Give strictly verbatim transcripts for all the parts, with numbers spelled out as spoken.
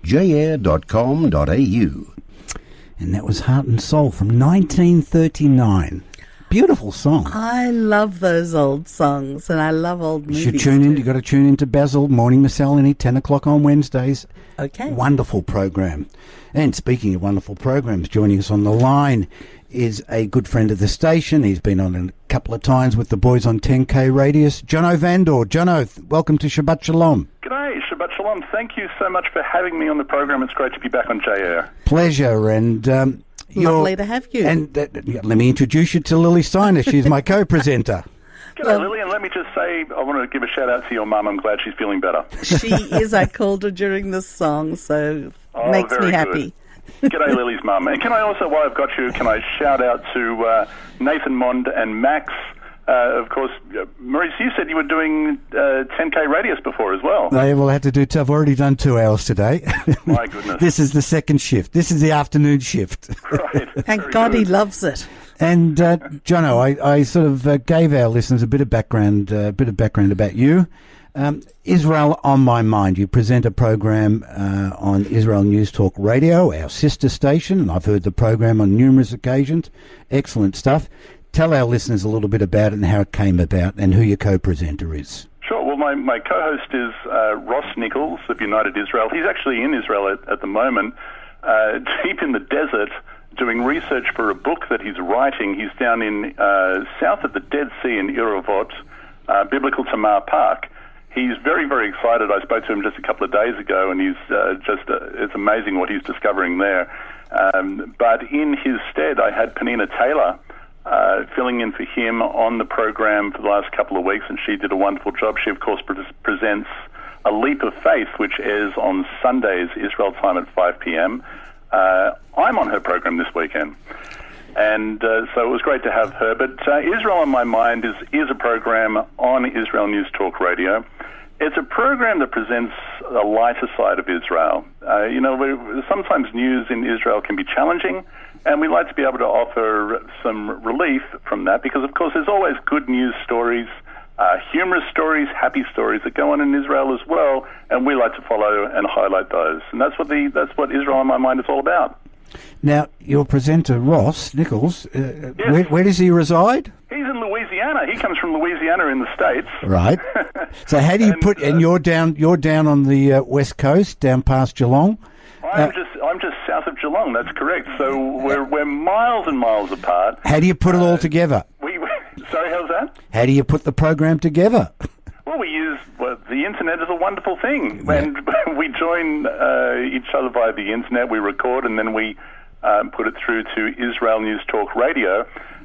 j air dot com dot a u. And that was Heart and Soul from nineteen thirty-nine. Beautiful song. I love those old songs, and I love old movies. You should tune in. too. You've got to tune in to Basil, Morning Miscellany, ten o'clock on Wednesdays. Okay. Wonderful program. And speaking of wonderful programs, joining us on the line is a good friend of the station. He's been on a couple of times with the boys on ten K Radius. Jono Vandor. Jono, th- welcome to Shabbat Shalom. G'day, Shabbat Shalom. Thank you so much for having me on the program. It's great to be back on J Air. Pleasure. And um, Lovely to have you. And uh, let me introduce you to Lily Steiner. She's my co-presenter. G'day, Well- Lily, and let me just say, I want to give a shout-out to your mum. I'm glad she's feeling better. She is. I called her during this song, so Oh, makes me very happy. G'day, Lily's mum. And can I also, while I've got you, can I shout out to uh, Nathan Mond and Max? Uh, of course, uh, Maurice, you said you were doing uh, ten K Radius before as well. I will have to do. I've already done two hours today. My goodness. This is the second shift. This is the afternoon shift. Right. Thank Very God good. he loves it. And uh, Jono, I, I sort of uh, gave our listeners a bit of background, a uh, bit of background about you. Um, Israel on My Mind. You present a program uh, on Israel News Talk Radio, our sister station, and I've heard the program on numerous occasions. Excellent stuff. Tell our listeners a little bit about it and how it came about and who your co-presenter is. Sure. Well, my, my co-host is uh, Ross Nichols of United Israel. He's actually in Israel at, at the moment, uh, deep in the desert, doing research for a book that he's writing. He's down in uh, south of the Dead Sea in Irovot, uh, Biblical Tamar Park. He's very, very excited. I spoke to him just a couple of days ago, and he's uh, just, uh, it's amazing what he's discovering there. Um, but in his stead, I had Penina Taylor uh, filling in for him on the program for the last couple of weeks, and she did a wonderful job. She, of course, pre- presents A Leap of Faith, which airs on Sundays, Israel time at five p.m. Uh, I'm on her program this weekend. And uh, so it was great to have her. But uh, Israel on My Mind is, is a program on Israel News Talk Radio. It's a program that presents a lighter side of Israel. Uh, you know, we, sometimes news in Israel can be challenging, and we like to be able to offer some relief from that because, of course, there's always good news stories, uh, humorous stories, happy stories that go on in Israel as well, and we like to follow and highlight those. And that's what the that's what Israel on My Mind is all about. Now, your presenter, Ross Nichols, uh, Yes. where, where does he reside? He's in Louisiana. He comes from Louisiana in the States. Right. So how do you And, put? uh, And you're down. You're down on the uh, west coast, down past Geelong. I'm Uh, just I'm just south of Geelong. That's correct. So we're we're miles and miles apart. How do you put it all together? We, we sorry, how's that? How do you put the program together? Well, we use well, the internet is a wonderful thing, and we join uh, each other via the internet. We record and then we um, put it through to Israel News Talk Radio.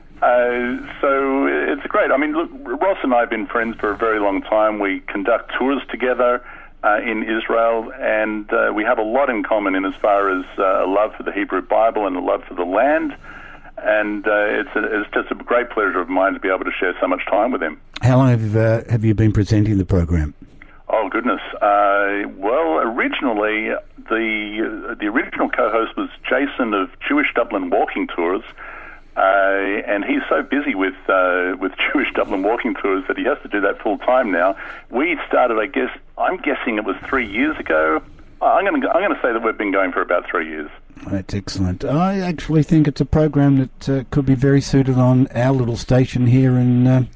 Uh, so it's great. I mean, look, Ross and I have been friends for a very long time. We conduct tours together uh, in Israel, and uh, we have a lot in common in as far as uh, a love for the Hebrew Bible and a love for the land. And uh, it's, a, it's just a great pleasure of mine to be able to share so much time with him. How long have uh, have you been presenting the program? Oh, goodness. Uh, well, originally, the uh, the original co-host was Jason of Jewish Dublin Walking Tours, uh, and he's so busy with uh, with Jewish Dublin Walking Tours that he has to do that full time now. We started, I guess, I'm guessing it was three years ago. I'm going to I'm going to say that we've been going for about three years. That's excellent. I actually think it's a program that uh, could be very suited on our little station here in uh,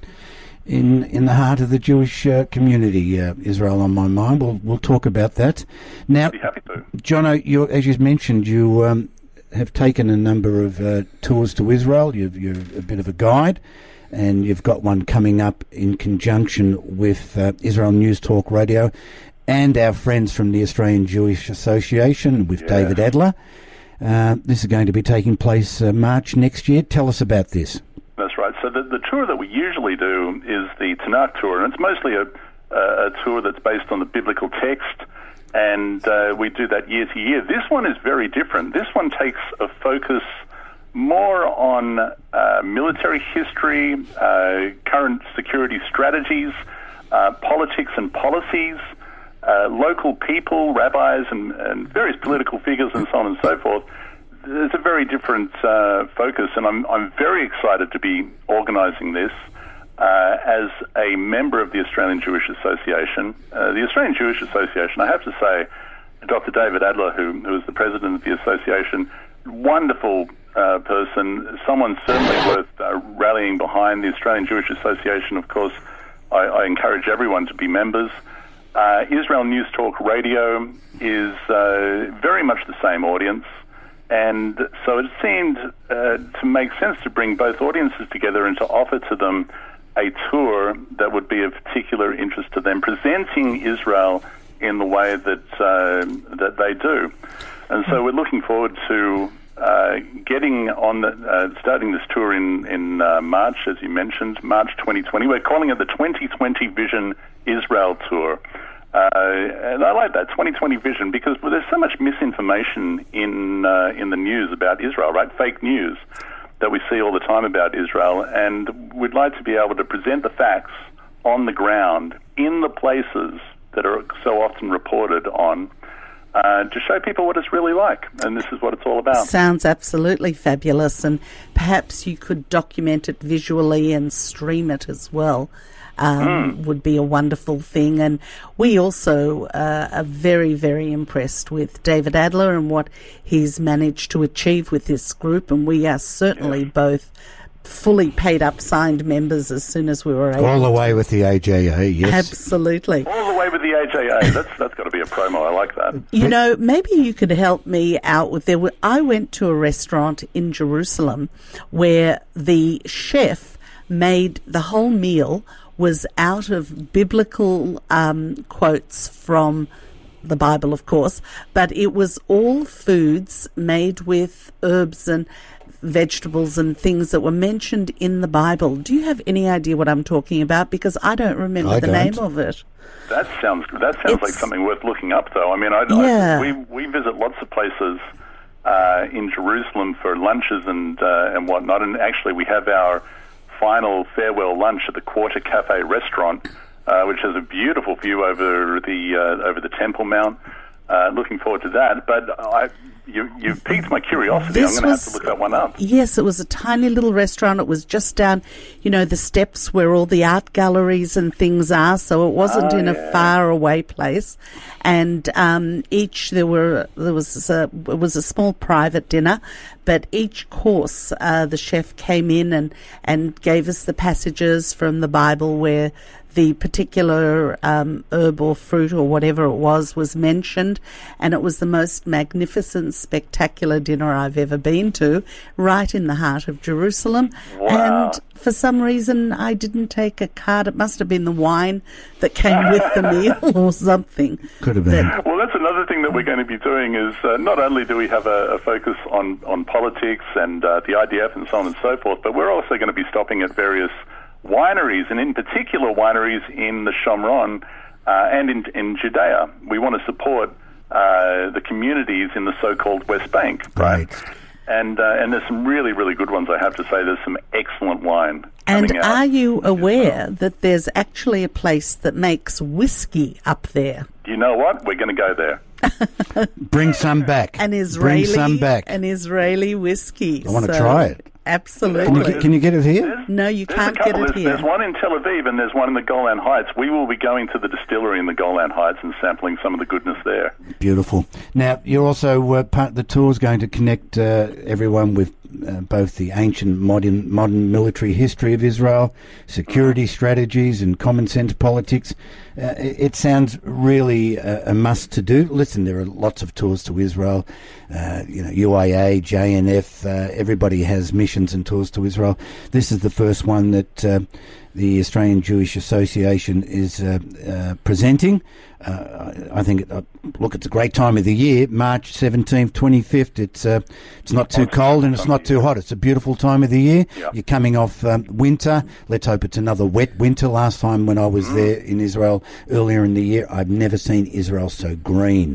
in in the heart of the Jewish uh, community. Uh, Israel on My Mind. We'll we'll talk about that now. I'd be happy to. Jono, you, as you mentioned, you um, have taken a number of uh, tours to Israel. You've, you're a bit of a guide, and you've got one coming up in conjunction with uh, Israel News Talk Radio and our friends from the Australian Jewish Association with Yeah. David Adler. Uh, this is going to be taking place uh, March next year. Tell us about this. That's right. So the, the tour that we usually do is the Tanakh tour, and it's mostly a, a, a tour that's based on the biblical text, and uh, we do that year to year. This one is very different. This one takes a focus more on uh, military history, uh, current security strategies, uh, politics and policies, uh, local people, rabbis, and, and various political figures, and so on and so forth. There's a very different uh, focus, and I'm I'm very excited to be organising this uh, as a member of the Australian Jewish Association. Uh, the Australian Jewish Association, I have to say, Doctor David Adler, who, who is the president of the association. Wonderful uh, person, someone certainly worth uh, rallying behind. The Australian Jewish Association, of course, I, I encourage everyone to be members. Uh, Israel News Talk Radio is uh, very much the same audience, and so it seemed uh, to make sense to bring both audiences together and to offer to them a tour that would be of particular interest to them, presenting Israel in the way that uh, that they do. And so we're looking forward to uh, getting on, the, uh, starting this tour in, in uh, March, as you mentioned, March twenty twenty. We're calling it the twenty twenty Vision Israel Tour. Uh, and I like that, twenty twenty Vision, because well, there's so much misinformation in uh, in the news about Israel, right? Fake news that we see all the time about Israel. And we'd like to be able to present the facts on the ground in the places that are so often reported on, uh, to show people what it's really like. And this is what it's all about. Sounds absolutely fabulous. And perhaps you could document it visually and stream it as well. Um, mm. Would be a wonderful thing. And we also uh, are very, very impressed with David Adler and what he's managed to achieve with this group. And we are certainly yeah. both fully paid up signed members as soon as we were able. All the way with the A J A, yes. Absolutely. All the way with the A J A. That's that's got to be a promo. I like that. You know, maybe you could help me out with there. I went to a restaurant in Jerusalem where the chef made the whole meal was out of biblical um, quotes from the Bible, of course, but it was all foods made with herbs and vegetables and things that were mentioned in the Bible. Do you have any idea what I'm talking about? Because I don't remember I the don't. name of it. That sounds that sounds It's, like something worth looking up, though. I mean, I, yeah. I, we we visit lots of places uh, in Jerusalem for lunches and uh, and whatnot, and actually we have our final farewell lunch at the Quarter Cafe restaurant, uh, which has a beautiful view over the uh, over the Temple Mount. Uh, looking forward to that. But I, you, you've piqued my curiosity. This I'm going to was, have to look that one up. Yes, it was a tiny little restaurant. It was just down, you know, the steps where all the art galleries and things are. So it wasn't Oh, in yeah. a far away place. And um, each there were there was a, it was a small private dinner, but each course uh, the chef came in and and gave us the passages from the Bible where the particular um, herb or fruit or whatever it was was mentioned, and it was the most magnificent, spectacular dinner I've ever been to, right in the heart of Jerusalem. Wow. And for some reason, I didn't take a card. It must have been the wine that came with the meal or something. Could have been. That- Well, that's another thing that we're going to be doing is uh, not only do we have a, a focus on, on politics and uh, the I D F and so on and so forth, but we're also going to be stopping at various wineries, and in particular wineries in the Shomron uh, and in, in Judea. We want to support uh, the communities in the so-called West Bank, right? Right. And uh, and there's some really, really good ones, I have to say. There's some excellent wine And coming out. are you aware that there's actually a place that makes whiskey up there? You know what? We're going to go there. Bring some back. An Israeli, Bring some back. an Israeli whiskey. I want to So, try it. Absolutely. Can you, get, can you get it here? No, you There's can't a couple. get it there's, here. There's one in Tel Aviv and there's one in the Golan Heights. We will be going to the distillery in the Golan Heights and sampling some of the goodness there. Beautiful. Now, you're also uh, part of the tour is going to connect uh, everyone with uh, both the ancient, modern, modern military history of Israel, security strategies, and common sense politics. Uh, it, it sounds really a, a must to do. Listen, there are lots of tours to Israel. Uh, you know, U I A, J N F. Uh, everybody has missions and tours to Israel. This is the first one that uh, the Australian Jewish Association is uh, uh, presenting. Uh, I think, uh, look, it's a great time of the year, March seventeenth, twenty-fifth. It's uh, it's not too cold and it's not too hot. It's a beautiful time of the year. Yeah. You're coming off um, winter. Let's hope it's another wet winter. Last time when I was mm. there in Israel earlier in the year, I've never seen Israel so green.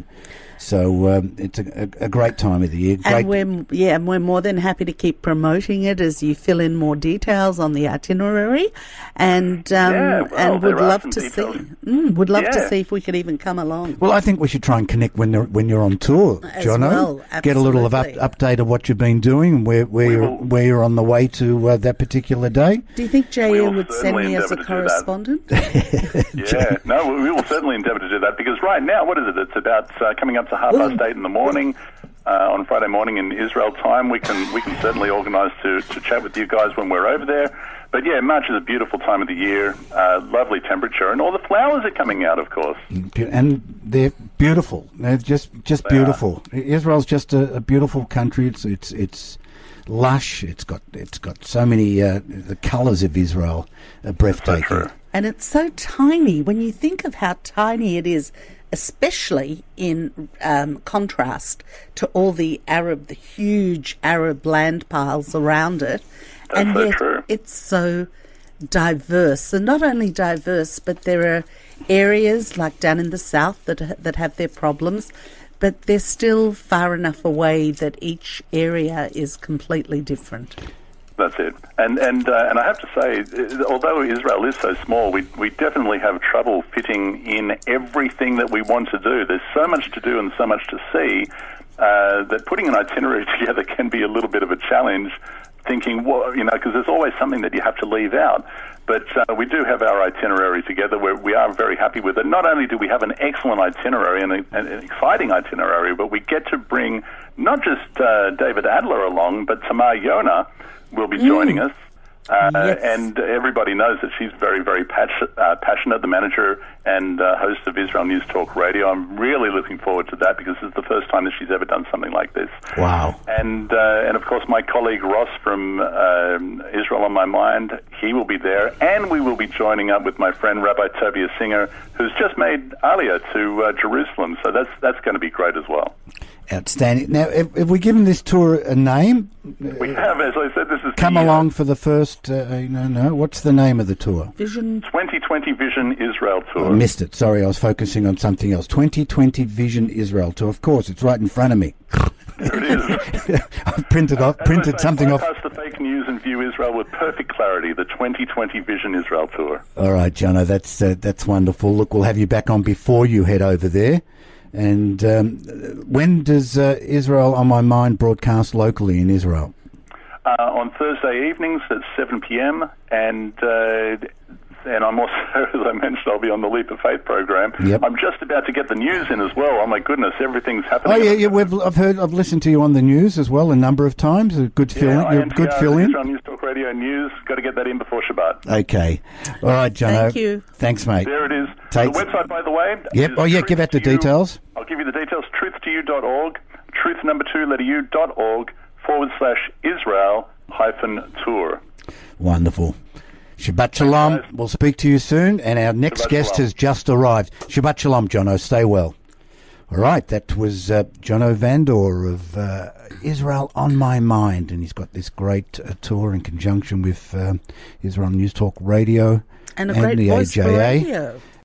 So um, it's a, a, a great time of the year. Great. And we're, yeah, and we're more than happy to keep promoting it as you fill in more details on the itinerary, and um, Yeah, well, and would there are love some to details. see. Mm, would love to Yeah. see if we could even come along. Well, I think we should try and connect when you're, when you're on tour, As Jono. well, Get a little of up, absolutely. update of what you've been doing and where, where, We you're, will- where you're on the way to uh, that particular day. Do you think J We A will would send certainly me as a endeavour to do that. correspondent? Yeah, no, we will certainly endeavour to do that because right now, what is it? It's about uh, coming up to to half past eight in the morning uh, on Friday morning in Israel time, we can we can certainly organise to, to chat with you guys when we're over there. But yeah, March is a beautiful time of the year, uh, lovely temperature, and all the flowers are coming out, of course. And they're beautiful. They're just just They beautiful. Are. Israel's just a, a beautiful country. It's it's it's lush. It's got it's got so many uh, the colours of Israel are breathtaking. So true. And it's so tiny. When you think of how tiny it is, especially in um, contrast to all the Arab, the huge Arab land piles around it. That's and so yet true. It's so diverse. And not only diverse, but there are areas like down in the south that that have their problems, but they're still far enough away that each area is completely different. That's it. And and uh, and I have to say, although Israel is so small, we we definitely have trouble fitting in everything that we want to do. There's so much to do and so much to see uh, that putting an itinerary together can be a little bit of a challenge. Thinking, well, you know, because there's always something that you have to leave out. But uh, we do have our itinerary together where we are very happy with it. Not only do we have an excellent itinerary and a, an exciting itinerary, but we get to bring not just uh, David Adler along, but Tamar Yona will be joining Mm. us. Uh, Yes. And everybody knows that she's very, very passion, uh, passionate, the manager and uh, host of Israel News Talk Radio. I'm really looking forward to that because it's the first time that she's ever done something like this. Wow. And, uh, and of course, my colleague Ross from um Israel on My Mind, he will be there. And we will be joining up with my friend Rabbi Tobias Singer, who's just made Aliyah to uh, Jerusalem. So that's, that's going to be great as well. Outstanding. Now, have, have we given this tour a name? We have, as I said, this is Come the, uh, along for the first, uh, no, no, what's the name of the tour? Vision. twenty twenty Vision Israel Tour. I missed it. Sorry, I was focusing on something else. twenty twenty Vision Israel Tour. Of course, it's right in front of me. There it is. I've printed off, As printed I say, something off. bypass the fake news and view Israel with perfect clarity. The twenty twenty Vision Israel Tour. All right, Jono, that's uh, that's wonderful. Look, we'll have you back on before you head over there. And um, when does uh, Israel on My Mind broadcast locally in Israel? Uh, on Thursday evenings at seven p.m. and uh, and I'm also, as I mentioned, I'll be on the Leap of Faith program. Yep. I'm just about to get the news in as well. Oh my goodness, everything's Oh happening. yeah, yeah. We've, I've heard, I've listened to you on the news as well a number of times. A good fill Yeah, in. You're a good fill in. Israel News Talk Radio News. Got to get that in before Shabbat. Okay. All right, Jono. Thank you. Thanks, mate. There it is. Take- The website, by the way. Yep. is Oh yeah. Give out the truth to you- details. I'll give you the details. truth to you dot org. Truth number two letter U dot org forward slash Israel hyphen tour. Wonderful. Shabbat shalom. guys. We'll speak to you soon. And our next Shabbat guest shalom. has just arrived. Shabbat shalom, Jono. Stay well. All right. That was uh, Jono Vandor of uh, Israel on My Mind. And he's got this great uh, tour in conjunction with uh, Israel News Talk Radio And a great the voice A for J A. radio.